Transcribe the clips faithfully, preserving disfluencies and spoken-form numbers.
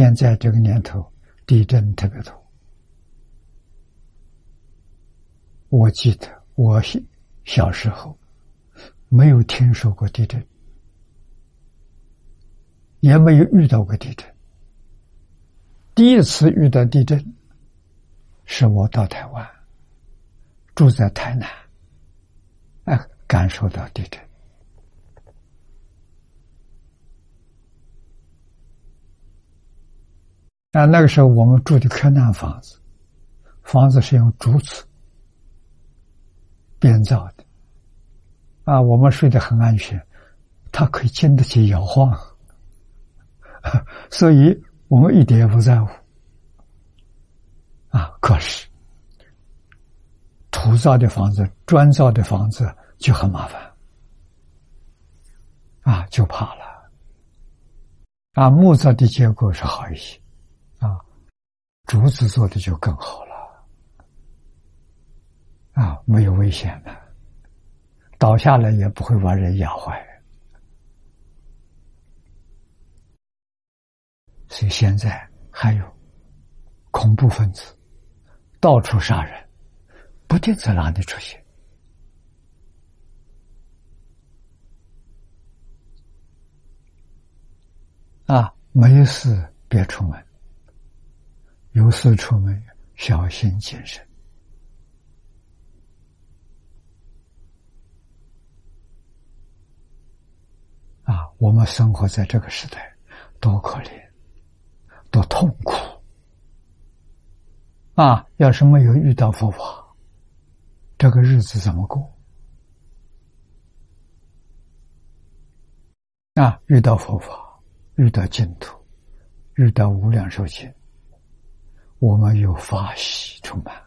现在这个年头地震特别多。我记得我小时候没有听说过地震，也没有遇到过地震。第一次遇到地震是我到台湾，住在台南，哎，感受到地震。啊，那个时候我们住的柯南房子，房子是用竹子编造的，啊，我们睡得很安全，它可以经得起摇晃，所以我们一点也不在乎。啊，可是土造的房子、砖造的房子就很麻烦，啊，就怕了。啊，木造的结构是好一些，啊，竹子做的就更好了，啊，没有危险的，倒下来也不会把人压坏。所以现在还有恐怖分子到处杀人，不定在哪里出现。啊，没事别出门，有事出门小心谨慎。啊，我们生活在这个时代，多可怜，多痛苦。啊，要是没有遇到佛法，这个日子怎么过？啊，遇到佛法，遇到净土，遇到无量寿经，我们有法喜充满。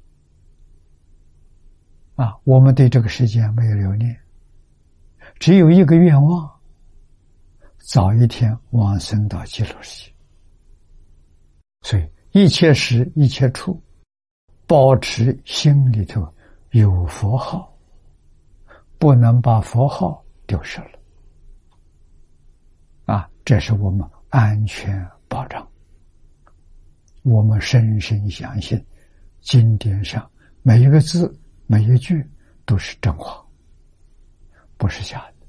啊，我们对这个世界没有留恋，只有一个愿望，早一天往生到极乐世界。所以一切时一切处，保持心里头有佛号，不能把佛号丢失了。啊，这是我们安全保障。我们深深相信经典上每一个字每一句都是真话，不是假的。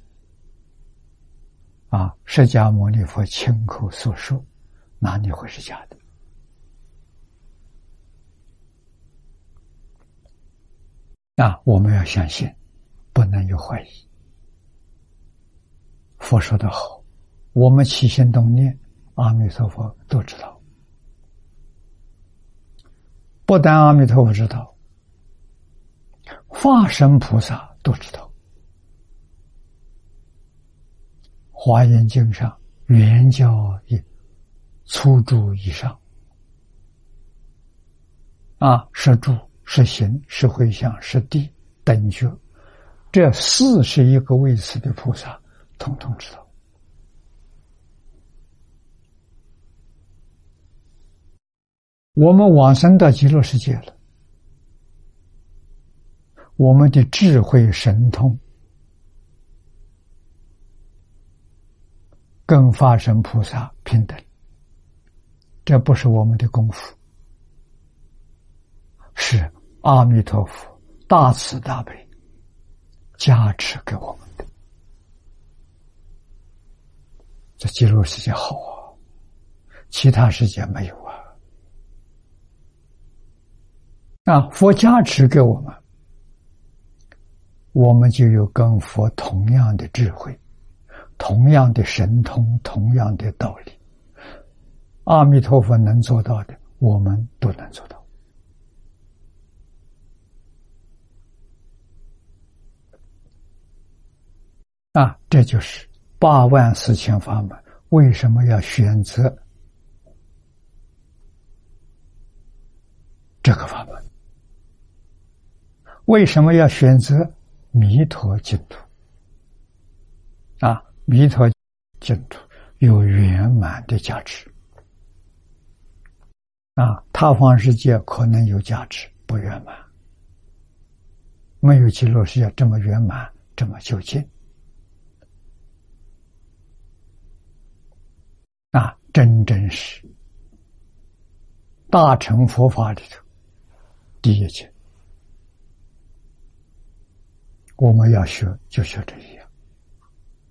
啊，释迦牟尼佛亲口所说，哪里会是假的？啊，我们要相信，不能有怀疑。佛说得好，我们起心动念，阿弥陀佛都知道。不但阿弥陀佛知道，化身菩萨都知道。华严经上圆教以粗注以上，啊，是住是行是回向是地等觉，这四十一个位次的菩萨统统知道。我们往生到极乐世界了，我们的智慧神通跟法身菩萨平等，这不是我们的功夫，是阿弥陀佛大慈大悲加持给我们的。这极乐世界好啊，其他世界没有啊。啊，佛加持给我们，我们就有跟佛同样的智慧，同样的神通，同样的道理。阿弥陀佛能做到的，我们都能做到。啊，这就是八万四千法门为什么要选择这个法门？为什么要选择弥陀净土？啊，弥陀净土有圆满的价值。啊，他方世界可能有价值，不圆满，没有极乐世界这么圆满，这么究竟。啊，真正是大乘佛法里头第一节，我们要学就学这一样。